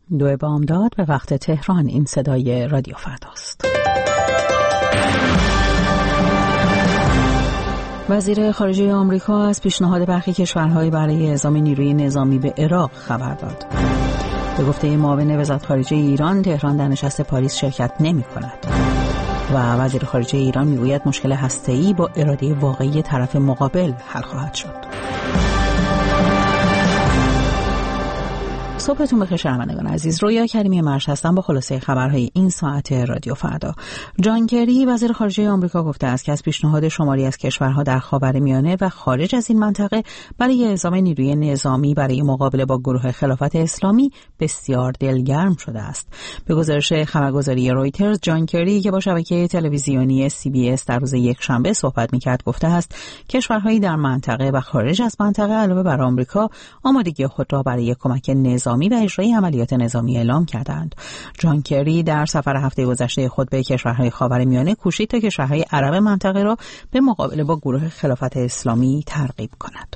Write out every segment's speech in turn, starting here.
2 بامداد به وقت تهران. این صدای رادیو فرداست. وزیر خارجه آمریکا از پیشنهاد برخی کشورهای برای اعزام نیروی نظامی به عراق خبر داد. به گفته معاون وزارت خارجه ایران، تهران در نشست پاریس شرکت نمی‌کند. و وزیر خارجه ایران میگوید مشکل هسته‌ای با اراده واقعی طرف مقابل حل خواهد شد. صبحتون بخیر شنوندگان عزیز. رویا کریمی مرش هستم با خلاصه خبرهای این ساعت رادیو فردا. جان کری وزیر خارجه آمریکا گفته است که از پیشنهاد شماری از کشورها در خاورمیانه و خارج از این منطقه برای اعزام نیروی نظامی برای مقابله با گروه خلافت اسلامی بسیار دلگرم شده است. به گزارش خبرگزاری رویترز، جان کری که با شبکه تلویزیونی CBS در روز یکشنبه صحبت می‌کرد گفته است کشورهایی در منطقه و خارج از منطقه علاوه بر آمریکا آمادگی خود را برای کمک نظامی و اجرای عملیات نظامی اعلام کردند. جان کری در سفر هفته گذشته خود به کشورهای خاورمیانه کوشید تا کشورهای عرب منطقه را به مقابله با گروه خلافت اسلامی ترغیب کند.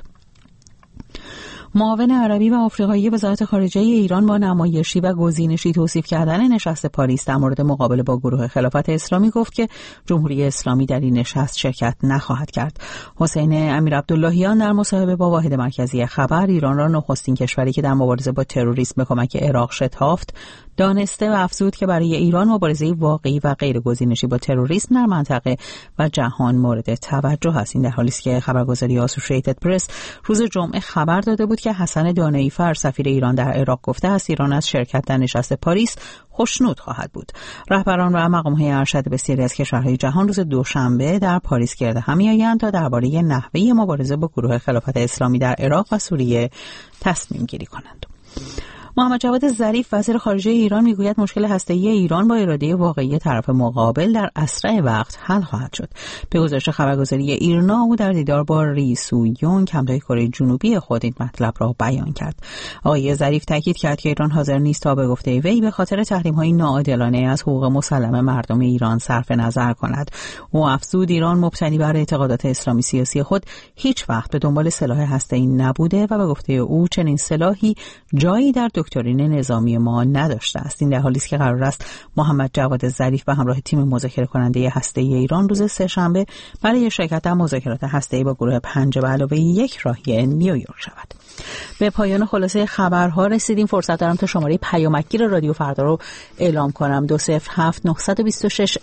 معاون عربی و آفریقایی وزارت خارجه ایران با نمایشی و گزینشی توصیف کردن نشست پاریس در مورد مقابله با گروه خلافت اسلامی گفت که جمهوری اسلامی در این نشست شرکت نخواهد کرد. حسین امیرعبداللهیان در مصاحبه با واحد مرکزی خبر ایران را نخستین کشوری که در مبارزه با تروریسم به کمک عراق شتافت دانسته و افزود که برای ایران مبارزه واقعی و غیر گزینشی با تروریسم در منطقه و جهان مورد توجه است. این در حالی است که خبرگزاری آسوشییتد پرس روز جمعه خبر داده بود که حسن دانایی-فر سفیر ایران در عراق گفته است ایران از شرکت در نشست پاریس خوشنود خواهد بود. رهبران و مقام‌های ارشد بسیاری از کشورهای جهان روز دوشنبه در پاریس گرد هم می‌آیند تا درباره نحوه مبارزه با گروه خلافت اسلامی در عراق و سوریه تصمیم گیری کنند. محمد جواد ظریف وزیر خارجه ایران میگوید مشکل هسته‌ای ایران با اراده واقعی طرف مقابل در اسرع وقت حل خواهد شد. به گزارش خبرگزاری ایرنا او در دیدار با ری سو یونگ همتای کره جنوبی خود این مطلب را بیان کرد. آقای ظریف تاکید کرد که ایران حاضر نیست تا به گفته وی به خاطر تحریم‌های ناعادلانه از حقوق مسلم مردم ایران صرف نظر کند. او افزود ایران مبتنی بر اعتقادات اسلامی سیاسی خود هیچ وقت به دنبال سلاح هسته‌ای نبوده و به گفته او چنین سلاحی جایی در دکترین نظامی ما نداشته است. این در حالی است که قرار است محمد جواد ظریف به همراه تیم مذاکره کننده هسته‌ای ایران روز سه‌شنبه برای شرکت در مذاکرات هسته‌ای با گروه 5+1 راهی نیویورک شود. به پایان خلاصه خبرها رسیدیم. فرصت دارم تا شماره پیامکگیر رادیو فردا رو اعلام کنم. 207 926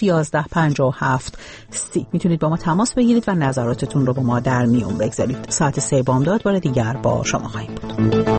01157 30. میتونید با ما تماس بگیرید و نظراتتون رو با ما در میون بگذارید. ساعت 3 بامداد بار دیگر با شما خواهیم بود.